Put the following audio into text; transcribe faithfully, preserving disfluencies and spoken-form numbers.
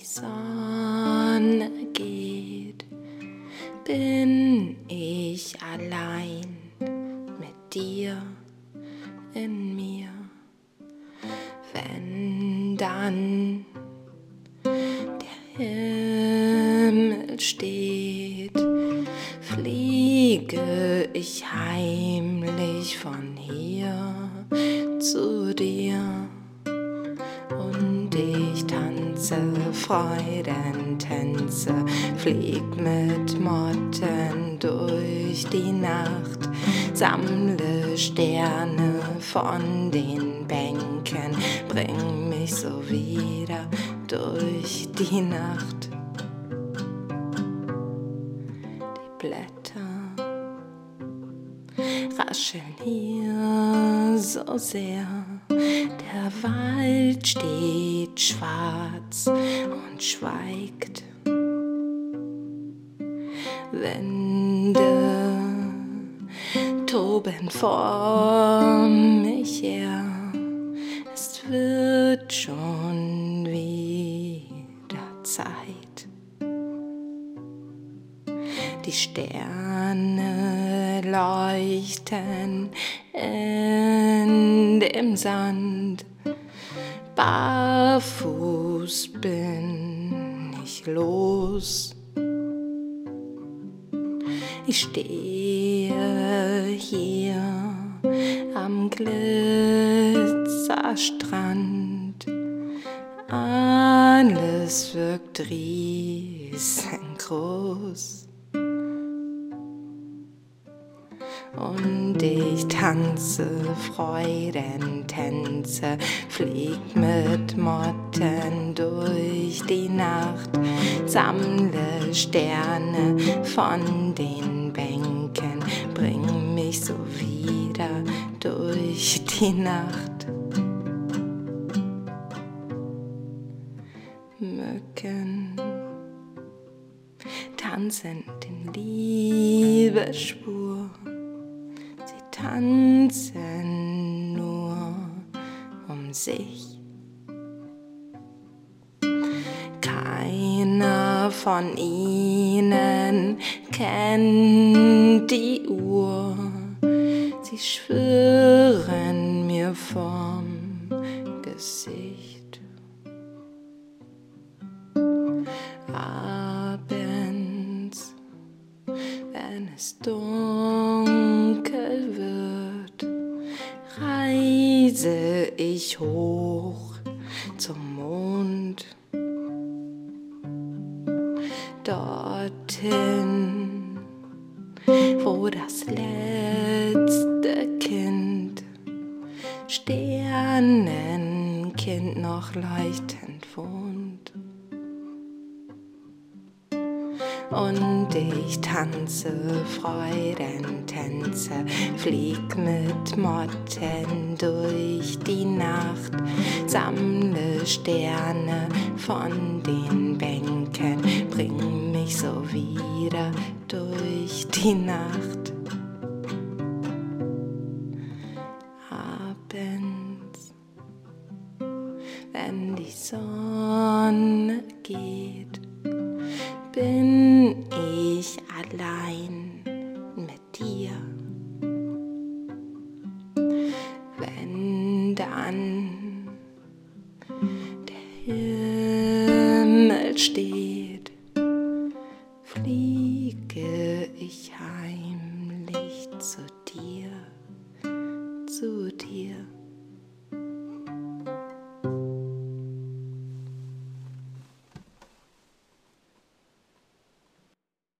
Sonne geht, bin ich allein mit dir in mir. Wenn dann der Himmel steht, fliege ich heimlich von hier zu dir. Und ich tanze Freudentänze, flieg mit Motten durch die Nacht, sammle Sterne von den Bänken, bring mich so wieder durch die Nacht. Die Blätter rascheln hier so sehr, der Wald steht schwarz und schweigt. Winde toben vor mich her, es wird schon wieder Zeit. Die Sterne leuchten in dem Sand, barfuß bin ich los. Ich stehe hier am Glitzerstrand, alles wirkt riesengroß. Und ich tanze Freudentänze, flieg mit Motten durch die Nacht, sammle Sterne von den Bänken, bring mich so wieder durch die Nacht. Mücken tanzen in Liebesspur, sie tanzen nur um sich. Keiner von ihnen kennt die Uhr, sie schwirren mir vorm Gesicht. Abends, wenn es dunkel wird, reise ich hoch zum Mond. Dorthin, wo das letzte Kind, Sternenkind, noch leuchtend wohnt. Und ich tanze Freudentänze, flieg mit Motten durch die Nacht, sammle Sterne von den Bänken, bring mich so wieder durch die Nacht. Abends, wenn die Sonne geht, bin ich allein mit dir. Wenn dann der Himmel steht, fliege ich heimlich zu dir, zu dir.